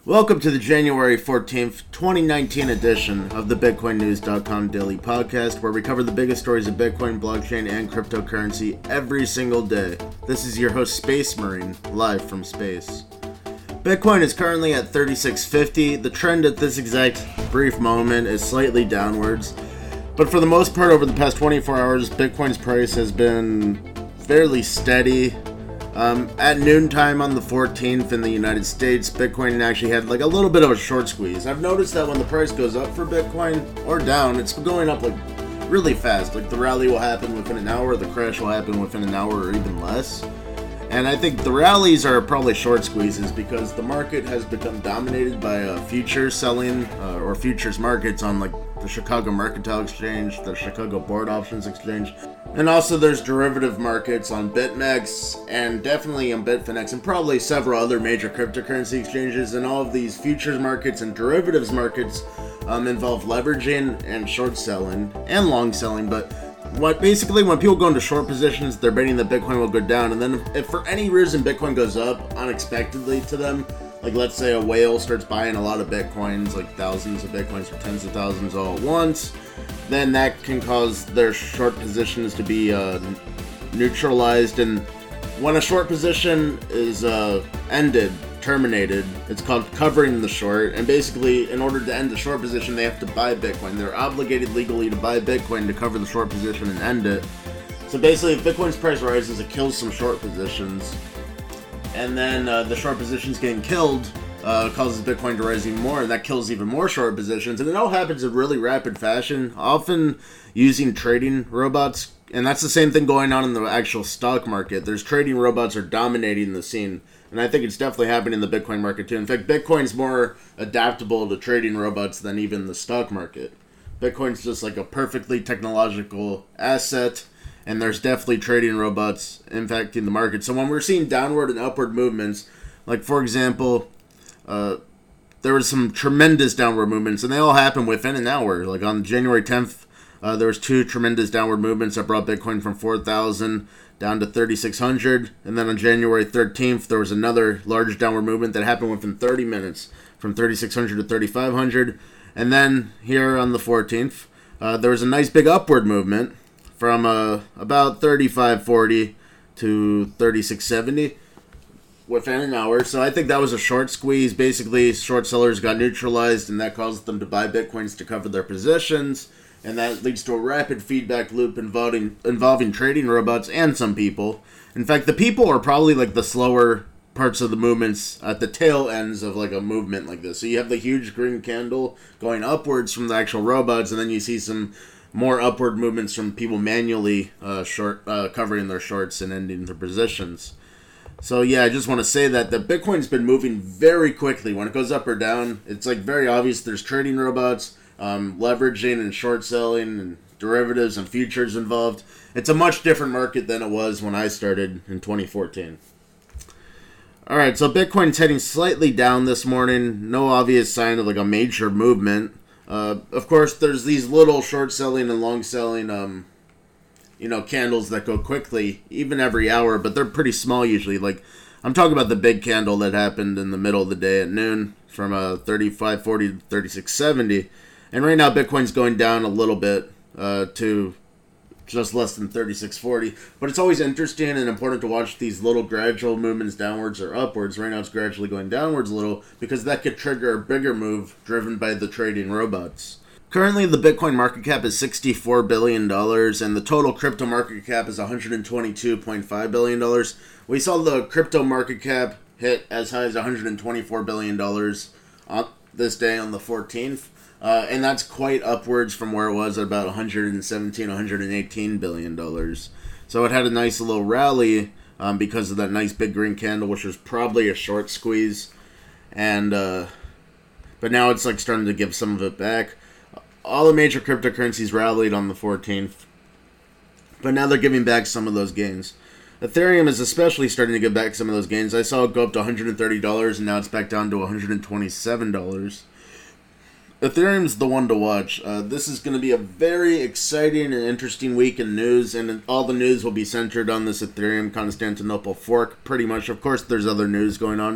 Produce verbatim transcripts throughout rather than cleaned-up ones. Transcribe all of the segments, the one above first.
Welcome to the January fourteenth, twenty nineteen edition of the Bitcoin News dot com Daily Podcast, where we cover the biggest stories of Bitcoin, blockchain, and cryptocurrency every single day. This is your host, Space Marine, live from space. Bitcoin is currently at thirty-six fifty. The trend at this exact brief moment is slightly downwards, but for the most part over the past twenty-four hours, Bitcoin's price has been fairly steady. Um, at noontime on the fourteenth in the United States, Bitcoin actually had like a little bit of a short squeeze. I've noticed that when the price goes up for Bitcoin or down, it's going up like really fast. Like the rally will happen within an hour, the crash will happen within an hour or even less. And I think the rallies are probably short squeezes because the market has become dominated by uh, futures selling uh, or futures markets on like the Chicago Mercantile Exchange, the Chicago Board Options Exchange, and also there's derivative markets on BitMEX and definitely on Bitfinex and probably several other major cryptocurrency exchanges. And all of these futures markets and derivatives markets um, involve leveraging and short selling and long selling, but What basically, when people go into short positions, they're betting that Bitcoin will go down, and then if, if for any reason Bitcoin goes up unexpectedly to them, like let's say a whale starts buying a lot of Bitcoins, like thousands of Bitcoins or tens of thousands all at once, then that can cause their short positions to be uh, neutralized. And when a short position is uh, ended, terminated, it's called covering the short, and basically in order to end the short position they have to buy Bitcoin. They're obligated legally to buy Bitcoin to cover the short position and end it. So basically if Bitcoin's price rises, it kills some short positions, and then uh, the short positions getting killed uh, causes Bitcoin to rise even more, and that kills even more short positions, and it all happens in really rapid fashion, often using trading robots. And that's the same thing going on in the actual stock market. There's trading robots are dominating the scene. And I think it's definitely happening in the Bitcoin market too. In fact, Bitcoin's more adaptable to trading robots than even the stock market. Bitcoin's just like a perfectly technological asset, and there's definitely trading robots impacting the market. So when we're seeing downward and upward movements, like for example, uh, there was some tremendous downward movements, and they all happened within an hour. Like on January tenth, uh, there was two tremendous downward movements that brought Bitcoin from four thousand down to thirty-six hundred, and then on January thirteenth there was another large downward movement that happened within thirty minutes from thirty-six hundred to thirty-five hundred. And then here on the fourteenth uh, there was a nice big upward movement from uh, about thirty-five forty to thirty-six seventy within an hour. So I think that was a short squeeze. Basically short sellers got neutralized, and that caused them to buy Bitcoins to cover their positions. And that leads to a rapid feedback loop involving involving trading robots and some people. In fact, the people are probably like the slower parts of the movements at the tail ends of like a movement like this. So you have the huge green candle going upwards from the actual robots, and then you see some more upward movements from people manually uh, short uh, covering their shorts and ending their positions. So yeah, I just want to say that the Bitcoin's been moving very quickly. When it goes up or down, it's like very obvious there's trading robots, Um, leveraging and short selling and derivatives and futures involved. It's a much different market than it was when I started in twenty fourteen. Alright, so Bitcoin's heading slightly down this morning. No obvious sign of like a major movement. Uh, of course, there's these little short selling and long selling um, you know, candles that go quickly, even every hour, but they're pretty small usually. Like, I'm talking about the big candle that happened in the middle of the day at noon from uh, thirty-five forty to thirty-six seventy. And right now, Bitcoin's going down a little bit uh, to just less than thirty-six forty. But it's always interesting and important to watch these little gradual movements downwards or upwards. Right now, it's gradually going downwards a little because that could trigger a bigger move driven by the trading robots. Currently, the Bitcoin market cap is sixty-four billion dollars, and the total crypto market cap is one hundred twenty-two point five billion dollars. We saw the crypto market cap hit as high as one hundred twenty-four billion dollars on this day on the fourteenth. Uh, and that's quite upwards from where it was at about one hundred seventeen, one hundred eighteen billion dollars. So it had a nice little rally um, because of that nice big green candle, which was probably a short squeeze. And uh, but now it's like starting to give some of it back. All the major cryptocurrencies rallied on the fourteenth, but now they're giving back some of those gains. Ethereum is especially starting to give back some of those gains. I saw it go up to one hundred thirty dollars, and now it's back down to one hundred twenty-seven dollars. Ethereum's the one to watch. Uh, this is going to be a very exciting and interesting week in news, and all the news will be centered on this Ethereum Constantinople fork, pretty much. Of course, there's other news going on.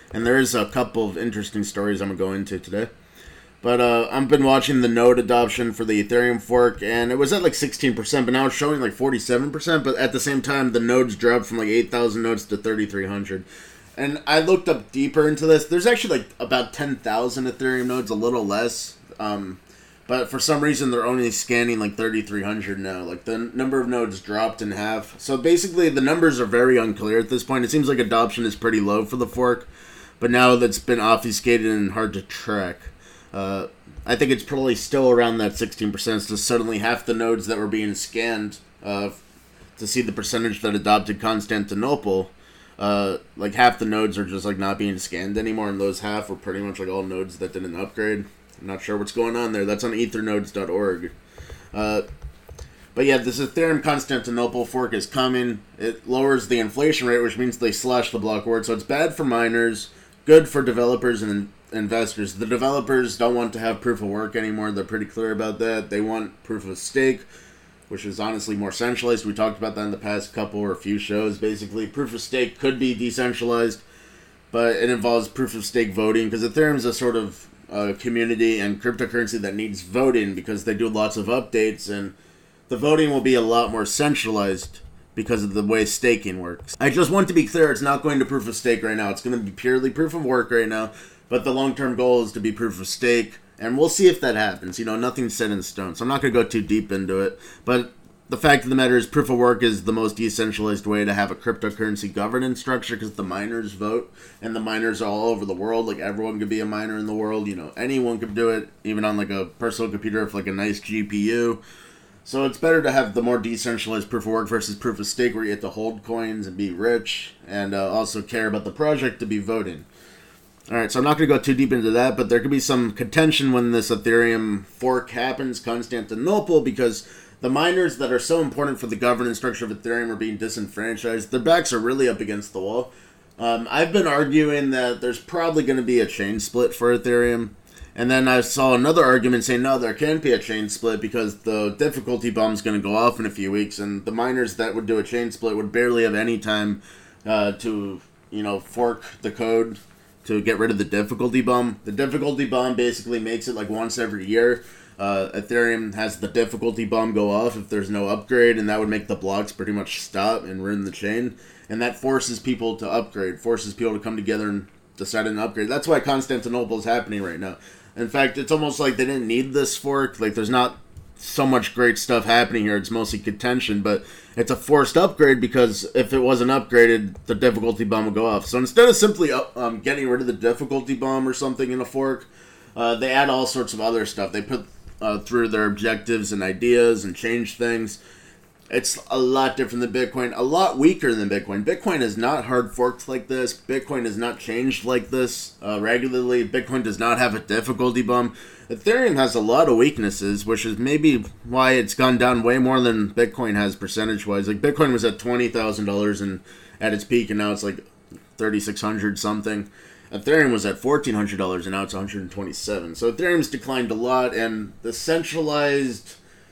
And there is a couple of interesting stories I'm going to go into today. But uh, I've been watching the node adoption for the Ethereum fork, and it was at like sixteen percent, but now it's showing like forty-seven percent, but at the same time, the nodes dropped from like eight thousand nodes to thirty-three hundred. And I looked up deeper into this. There's actually like about ten thousand Ethereum nodes, a little less. Um, but for some reason, they're only scanning like thirty-three hundred now. Like the number of nodes dropped in half. So basically, the numbers are very unclear at this point. It seems like adoption is pretty low for the fork, but now that's been obfuscated and hard to track. Uh, I think it's probably still around that sixteen percent. So suddenly half the nodes that were being scanned uh, to see the percentage that adopted Constantinople, uh, like half the nodes are just like not being scanned anymore, and those half were pretty much like all nodes that didn't upgrade. I'm not sure what's going on there. That's on ethernodes dot org. Uh, but yeah, this Ethereum Constantinople fork is coming. It lowers the inflation rate, which means they slash the block reward. So it's bad for miners, good for developers and investors. The developers don't want to have proof of work anymore. They're pretty clear about that. They want proof of stake, which is honestly more centralized. We talked about that in the past couple or a few shows. Basically, proof of stake could be decentralized, but it involves proof of stake voting, because Ethereum is a sort of uh, community and cryptocurrency that needs voting because they do lots of updates, and the voting will be a lot more centralized because of the way staking works. I just want to be clear, it's not going to proof of stake right now. It's going to be purely proof of work right now, but the long-term goal is to be proof of stake, and we'll see if that happens. You know, nothing's set in stone, so I'm not going to go too deep into it, but the fact of the matter is proof of work is the most decentralized way to have a cryptocurrency governance structure, because the miners vote, and the miners are all over the world. Like, everyone could be a miner in the world. You know, anyone could do it, even on like a personal computer with like a nice G P U. So it's better to have the more decentralized proof of work versus proof of stake, where you have to hold coins and be rich, and uh, also care about the project to be voting. Alright, so I'm not going to go too deep into that, but there could be some contention when this Ethereum fork happens, Constantinople, because the miners that are so important for the governance structure of Ethereum are being disenfranchised. Their backs are really up against the wall. Um, I've been arguing that there's probably going to be a chain split for Ethereum. And then I saw another argument saying, no, there can't be a chain split because the difficulty bomb is going to go off in a few weeks. And the miners that would do a chain split would barely have any time uh, to, you know, fork the code to get rid of the difficulty bomb. The difficulty bomb basically makes it like once every year. Uh, Ethereum has the difficulty bomb go off if there's no upgrade, and that would make the blocks pretty much stop and ruin the chain. And that forces people to upgrade, forces people to come together and decide on an upgrade. That's why Constantinople is happening right now. In fact, it's almost like they didn't need this fork. Like, there's not so much great stuff happening here. It's mostly contention, but it's a forced upgrade because if it wasn't upgraded, the difficulty bomb would go off. So instead of simply um, getting rid of the difficulty bomb or something in a fork, uh, they add all sorts of other stuff. They put uh, through their objectives and ideas and change things. It's a lot different than Bitcoin, a lot weaker than Bitcoin. Bitcoin is not hard forked like this. Bitcoin is not changed like this uh, regularly. Bitcoin does not have a difficulty bomb. Ethereum has a lot of weaknesses, which is maybe why it's gone down way more than Bitcoin has percentage-wise. Like, Bitcoin was at twenty thousand dollars and at its peak, and now it's like thirty-six hundred dollars something. Ethereum was at fourteen hundred dollars, and now it's one hundred twenty-seven dollars. So Ethereum's declined a lot, and the centralized,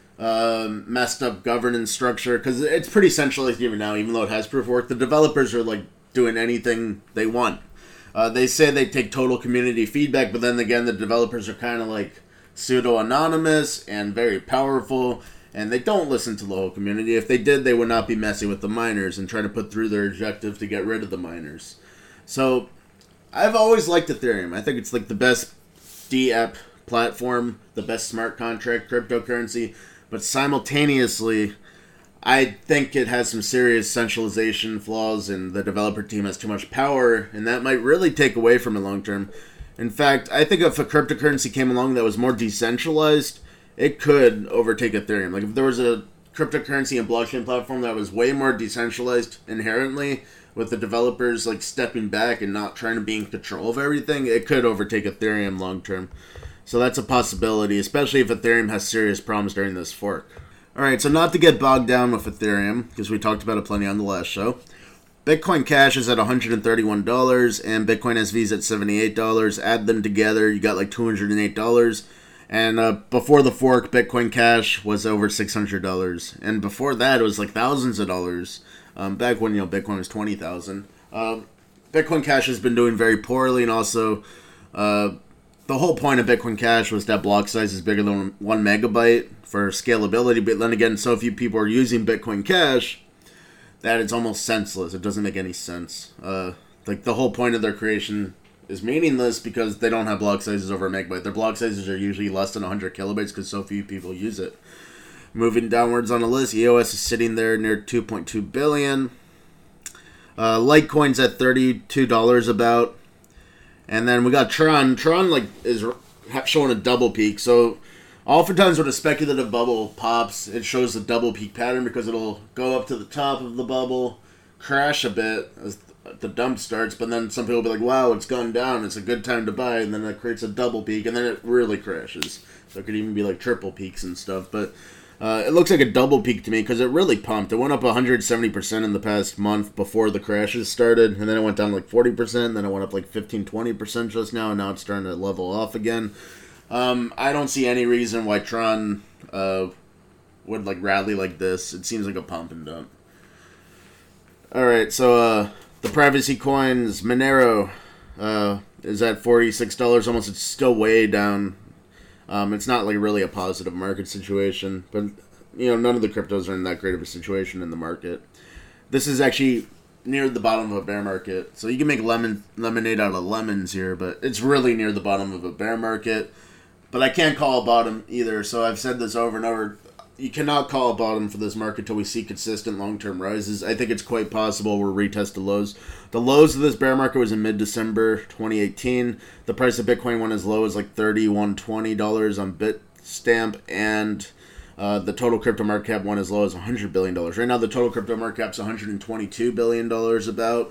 um, messed up governance structure, because it's pretty centralized even now, even though it has proof of work, the developers are like doing anything they want. Uh, they say they take total community feedback, but then again, the developers are kind of like pseudo-anonymous and very powerful, and they don't listen to the whole community. If they did, they would not be messing with the miners and trying to put through their objective to get rid of the miners. So, I've always liked Ethereum. I think it's like the best D-app platform, the best smart contract cryptocurrency, but simultaneously, I think it has some serious centralization flaws, and the developer team has too much power, and that might really take away from it long term. In fact, I think if a cryptocurrency came along that was more decentralized, it could overtake Ethereum. Like, if there was a cryptocurrency and blockchain platform that was way more decentralized inherently, with the developers like stepping back and not trying to be in control of everything, it could overtake Ethereum long term. So that's a possibility, especially if Ethereum has serious problems during this fork. Alright, so not to get bogged down with Ethereum, because we talked about it plenty on the last show. Bitcoin Cash is at one hundred thirty-one dollars, and Bitcoin S V is at seventy-eight dollars. Add them together, you got like two hundred eight dollars. And uh, before the fork, Bitcoin Cash was over six hundred dollars. And before that, it was like thousands of dollars. Um, back when, you know, Bitcoin was twenty thousand dollars. Um, Bitcoin Cash has been doing very poorly, and also uh, the whole point of Bitcoin Cash was that block size is bigger than one megabyte for scalability, but then again, so few people are using Bitcoin Cash that it's almost senseless. It doesn't make any sense. Uh, like, the whole point of their creation is meaningless because they don't have block sizes over a megabyte. Their block sizes are usually less than one hundred kilobytes because so few people use it. Moving downwards on the list, E O S is sitting there near two point two billion. Uh, Litecoin's at thirty-two dollars about. And then we got Tron. Tron like is showing a double peak. So oftentimes when a speculative bubble pops, it shows a double peak pattern because it'll go up to the top of the bubble, crash a bit as the dump starts, but then some people will be like, wow, it's gone down, it's a good time to buy, and then it creates a double peak, and then it really crashes. So it could even be like triple peaks and stuff, but uh, it looks like a double peak to me because it really pumped. It went up one hundred seventy percent in the past month before the crashes started, and then it went down like forty percent, then it went up like fifteen to twenty percent just now, and now it's starting to level off again. Um, I don't see any reason why Tron uh, would like rally like this. It seems like a pump and dump. Alright, so uh, the privacy coins, Monero, uh, is at forty-six dollars almost. It's still way down. Um, it's not like really a positive market situation, but you know, none of the cryptos are in that great of a situation in the market. This is actually near the bottom of a bear market, so you can make lemon lemonade out of lemons here, but it's really near the bottom of a bear market. But I can't call a bottom either, so I've said this over and over. You cannot call a bottom for this market until we see consistent long-term rises. I think it's quite possible we'll retest the lows. The lows of this bear market was in mid-December twenty eighteen. The price of Bitcoin went as low as like thirty-one, twenty dollars on Bitstamp, and uh, the total crypto market cap went as low as one hundred billion dollars. Right now, the total crypto market cap's one hundred twenty-two billion dollars about.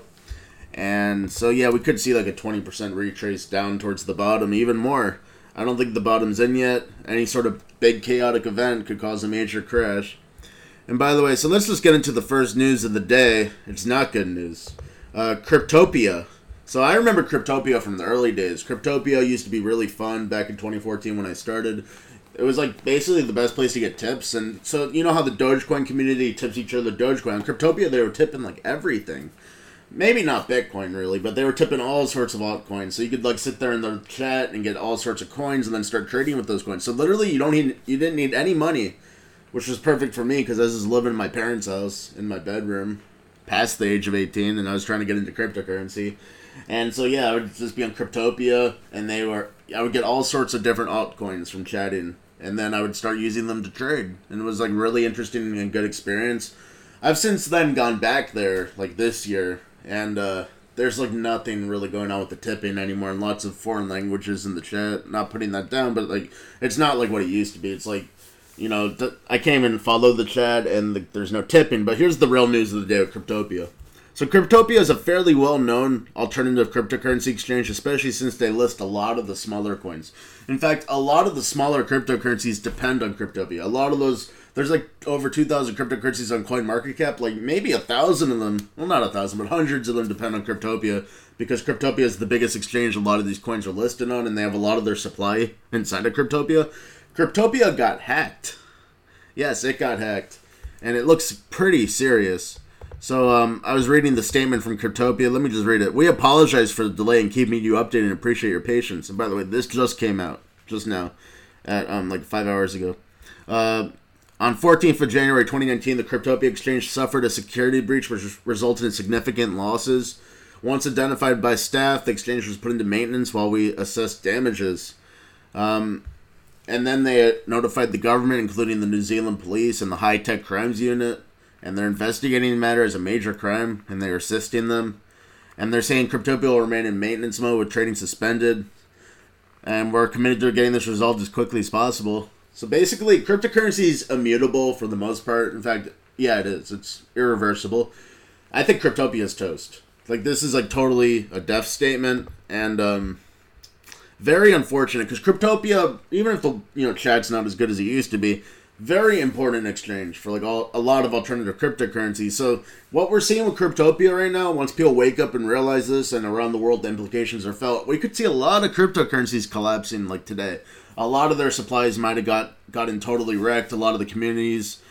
And so, yeah, we could see like a twenty percent retrace down towards the bottom, even more. I don't think the bottom's in yet. Any sort of big chaotic event could cause a major crash. And by the way, so let's just get into the first news of the day. It's not good news. Uh, Cryptopia. So I remember Cryptopia from the early days. Cryptopia used to be really fun back in twenty fourteen when I started. It was like basically the best place to get tips. And so you know how the Dogecoin community tips each other Dogecoin? On Cryptopia, they were tipping like everything. Maybe not Bitcoin, really, but they were tipping all sorts of altcoins. So you could, like, sit there in the chat and get all sorts of coins and then start trading with those coins. So literally, you don't need, you didn't need any money, which was perfect for me because I was just living in my parents' house in my bedroom, past the age of eighteen, and I was trying to get into cryptocurrency. And so, yeah, I would just be on Cryptopia, and they were, I would get all sorts of different altcoins from chatting, and then I would start using them to trade. And it was, like, really interesting and good experience. I've since then gone back there, like, this year. And uh, there's like nothing really going on with the tipping anymore, and lots of foreign languages in the chat. Not putting that down, but like it's not like what it used to be. It's like, you know, th- I came and followed the chat, and the, there's no tipping. But here's the real news of the day with Cryptopia. So Cryptopia is a fairly well-known alternative cryptocurrency exchange, especially since they list a lot of the smaller coins. In fact, a lot of the smaller cryptocurrencies depend on Cryptopia. A lot of those. There's like over two thousand cryptocurrencies on CoinMarketCap. Like maybe a thousand of them, well not a thousand, but hundreds of them depend on Cryptopia because Cryptopia is the biggest exchange a lot of these coins are listed on, and they have a lot of their supply inside of Cryptopia. Cryptopia got hacked. Yes, it got hacked. And it looks pretty serious. So um, I was reading the statement from Cryptopia. Let me just read it. We apologize for the delay in keeping you updated and appreciate your patience. And by the way, this just came out just now, at um, like five hours ago. Uh... On fourteenth of January twenty nineteen, the Cryptopia exchange suffered a security breach which resulted in significant losses. Once identified by staff, the exchange was put into maintenance while we assessed damages. Um, and then they notified the government, including the New Zealand Police and the High Tech Crimes Unit, and they're investigating the matter as a major crime, and they're assisting them. And they're saying Cryptopia will remain in maintenance mode with trading suspended, and we're committed to getting this resolved as quickly as possible. So basically, cryptocurrency is immutable for the most part. In fact, yeah, it is. It's irreversible. I think Cryptopia is toast. Like, this is, like, totally a death statement, and, um, very unfortunate, because Cryptopia, even if the, you know, chat's not as good as it used to be, very important exchange for, like, all, a lot of alternative cryptocurrencies. So, what we're seeing with Cryptopia right now, once people wake up and realize this, and around the world the implications are felt, we could see a lot of cryptocurrencies collapsing, like, today. A lot of their supplies might have got gotten totally wrecked. A lot of the communities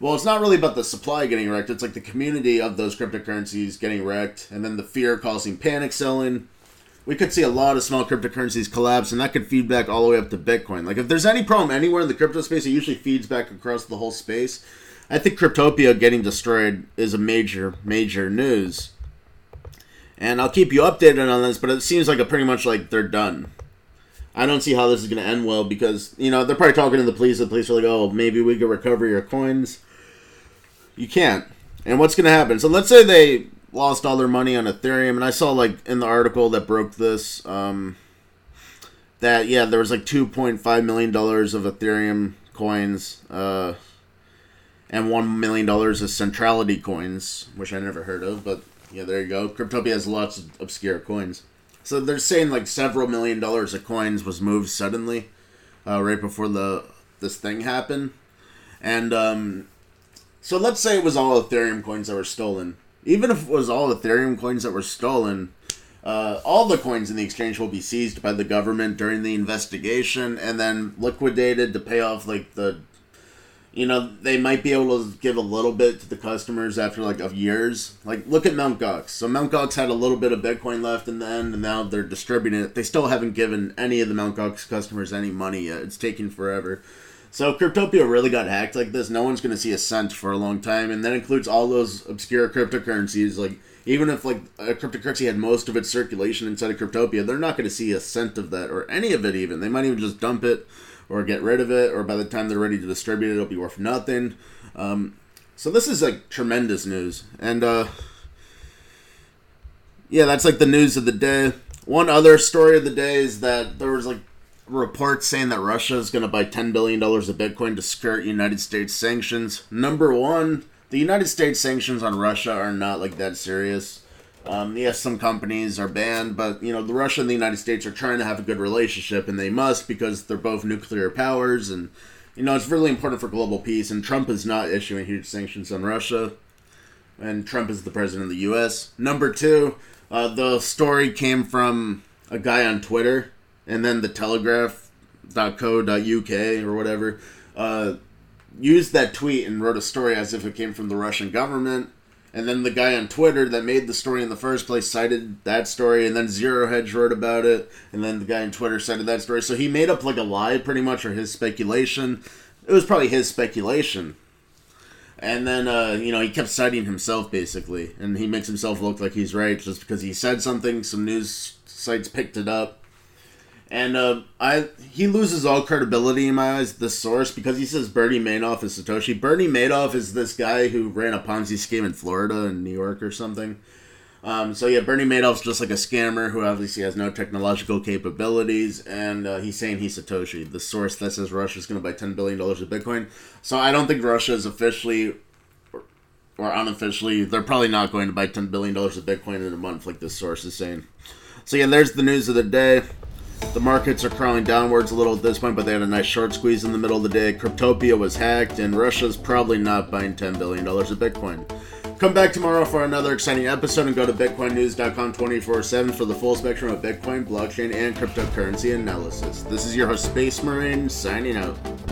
Well, it's not really about the supply getting wrecked. It's like the community of those cryptocurrencies getting wrecked, and then the fear causing panic selling. We could see a lot of small cryptocurrencies collapse, and that could feed back all the way up to Bitcoin. Like, if there's any problem anywhere in the crypto space, it usually feeds back across the whole space. I think Cryptopia getting destroyed is a major, major news. And I'll keep you updated on this, but it seems like a pretty much like they're done. I don't see how this is going to end well because, you know, they're probably talking to the police. The police are like, oh, maybe we could recover your coins. You can't. And what's going to happen? So let's say they lost all their money on Ethereum, and I saw, like, in the article that broke this, um, that, yeah, there was, like, two point five million dollars of Ethereum coins, uh, and one million dollars of Centrality coins, which I never heard of, but, yeah, there you go. Cryptopia has lots of obscure coins. So they're saying, like, several million dollars of coins was moved suddenly, uh, right before the this thing happened. And, um, so let's say it was all Ethereum coins that were stolen. Even if it was all Ethereum coins that were stolen, uh, all the coins in the exchange will be seized by the government during the investigation and then liquidated to pay off, like, the, you know, they might be able to give a little bit to the customers after, like, of years. Like, look at Mt. Gox. So Mt. Gox had a little bit of Bitcoin left in the end, and now they're distributing it. They still haven't given any of the Mt. Gox customers any money yet. It's taking forever. So Cryptopia really got hacked like this. No one's going to see a cent for a long time. And that includes all those obscure cryptocurrencies. Like, even if, like, a cryptocurrency had most of its circulation inside of Cryptopia, they're not going to see a cent of that, or any of it even. They might even just dump it, or get rid of it, or by the time they're ready to distribute it, it'll be worth nothing. Um, so this is, like, tremendous news. And, uh, yeah, that's, like, the news of the day. One other story of the day is that there was, like, reports saying that Russia is going to buy ten billion dollars of Bitcoin to skirt United States sanctions. Number one, the United States sanctions on Russia are not, like, that serious. Um, yes, some companies are banned, but, you know, the Russia and the United States are trying to have a good relationship, and they must because they're both nuclear powers, and, you know, it's really important for global peace, and Trump is not issuing huge sanctions on Russia, and Trump is the president of the U S. Number two, uh, the story came from a guy on Twitter, and then the telegraph dot co dot U K or whatever uh, used that tweet and wrote a story as if it came from the Russian government. And then the guy on Twitter that made the story in the first place cited that story, and then Zero Hedge wrote about it, and then the guy on Twitter cited that story. So he made up, like, a lie, pretty much, or his speculation. It was probably his speculation. And then, uh, you know, he kept citing himself, basically. And he makes himself look like he's right just because he said something, some news sites picked it up. And uh, I he loses all credibility in my eyes, this source, because he says Bernie Madoff is Satoshi. Bernie Madoff is this guy who ran a Ponzi scheme in Florida and New York or something. Um, so yeah, Bernie Madoff's just like a scammer who obviously has no technological capabilities, and uh, he's saying he's Satoshi, the source that says Russia's going to buy ten billion dollars of Bitcoin. So I don't think Russia is officially or, or unofficially, they're probably not going to buy ten billion dollars of Bitcoin in a month like this source is saying. So yeah, there's the news of the day. The markets are crawling downwards a little at this point, but they had a nice short squeeze in the middle of the day. Cryptopia was hacked, and Russia's probably not buying ten billion dollars of Bitcoin. Come back tomorrow for another exciting episode, and go to bitcoin news dot com twenty-four seven for the full spectrum of Bitcoin, blockchain, and cryptocurrency analysis. This is your host, Space Marine, signing out.